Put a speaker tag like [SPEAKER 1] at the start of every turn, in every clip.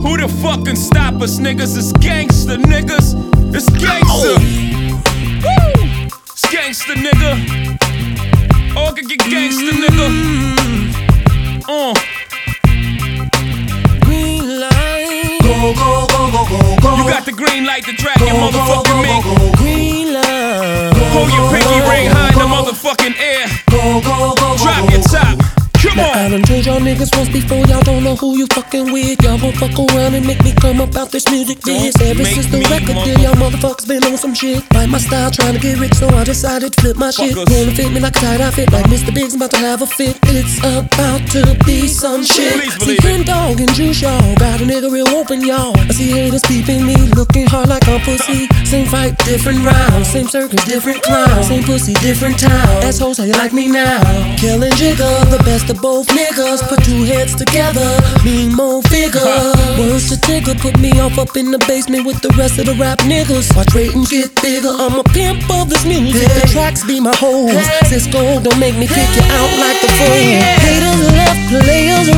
[SPEAKER 1] Who the fuck can stop us, niggas? It's gangsta, niggas. It's gangsta. Woo! It's gangsta, nigga. All can get gangsta, nigga.
[SPEAKER 2] Green light.
[SPEAKER 3] Go, go, go, go, go, go.
[SPEAKER 1] You got the green light to drag your motherfucking mink.
[SPEAKER 2] Green light.
[SPEAKER 1] Hold your pinky ring high in the motherfucking air.
[SPEAKER 3] Go, go, go, go.
[SPEAKER 1] Drop your top. Come
[SPEAKER 2] Now I
[SPEAKER 1] on.
[SPEAKER 2] done told y'all niggas once before, y'all don't know who you fucking with. Y'all gon' fuck around and make me come up out this music biz. Ever
[SPEAKER 1] make
[SPEAKER 2] since the
[SPEAKER 1] me,
[SPEAKER 2] record deal, y'all motherfuckers been on some shit. Like my style, trying to get rich, so I decided to flip my shit.
[SPEAKER 1] Fuckers.
[SPEAKER 2] Wanna fit me like a tight outfit, like Mr. Biggs about to have a fit. It's about to be some shit.
[SPEAKER 1] Please
[SPEAKER 2] See
[SPEAKER 1] believe it.
[SPEAKER 2] Ken Dog and Juice, y'all got a nigga real open, y'all. I see haters peeping me, looking hard like I'm pussy. Same fight, different rounds, same circus, different clowns. Same pussy, different town. Assholes, how you like me now? Killing Jigga, the best of both niggas. Put two heads together, mean more figure. Words to Tigger, put me off up in the basement with the rest of the rap niggas. Watch ratings get bigger, I'm a pimp of this music. The tracks be my hoes. Cisco, don't make me kick you out like the fool. Haters left, players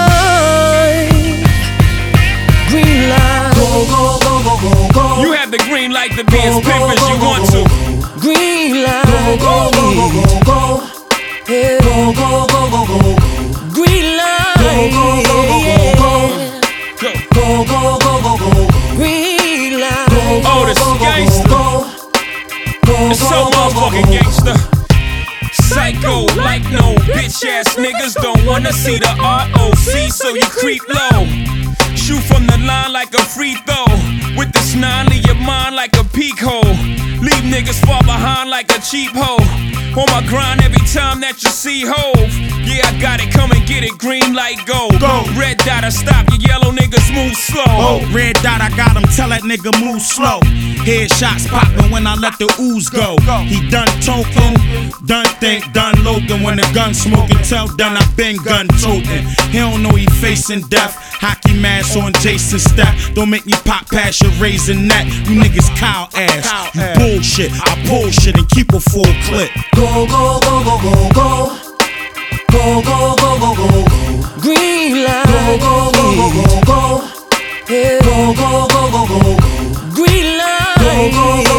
[SPEAKER 2] right. Green light.
[SPEAKER 3] Go, go, go, go, go, go.
[SPEAKER 1] You have the green light to be as pimp as you want to.
[SPEAKER 2] Green light.
[SPEAKER 3] Go, go, go, go, go, go.
[SPEAKER 2] Yeah.
[SPEAKER 3] Go, go, go, go, go.
[SPEAKER 2] Green light.
[SPEAKER 3] Go, go, go, go, go, go.
[SPEAKER 1] Go.
[SPEAKER 3] Go, go, go, go, go.
[SPEAKER 2] Green light.
[SPEAKER 1] Oh, this gangsta. It's so motherfucking gangsta. Psycho, like no bitch ass niggas don't wanna see the ROC, so you creep low. Shoot from the line like a free throw. With this 9, leave your mind like a peak hole. Leave niggas far behind like a cheap hoe. On my grind every time that you see Hove. Yeah, I got it, come and get it, green light go. Red dot, I stop, your yellow niggas move slow.
[SPEAKER 4] Oh, red dot, I got him, tell that nigga move slow. Headshots poppin' when I let the ooze go. He done token, done think, done loading. When the gun smoking, tell done I been gun toting. He don't know he facing death. Hockey mask on Jason Step. Don't make me pop past your raising neck. You niggas cow ass. You bullshit. I bullshit and keep a full clip.
[SPEAKER 3] Go, go, go, go, go, go. Go, go, go, go, go, go.
[SPEAKER 2] Green light.
[SPEAKER 3] Go, go, go, go, go, go.
[SPEAKER 2] Yeah.
[SPEAKER 3] Go, go, go, go, go, go.
[SPEAKER 2] Green light.
[SPEAKER 3] Go, go,